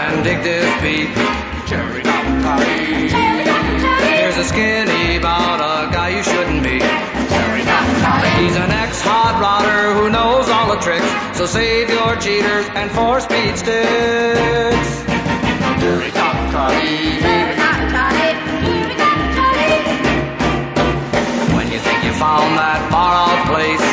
and dig this beat. Cherry Mountain Toddy. Here's a skinny about a guy you shouldn't meet. Cherry Mountain Toddy. He's an ex-hot rodder who knows all the tricks. So save your cheaters and 4-speed sticks. Cherry Mountain Toddy. When you think you found that far-out place,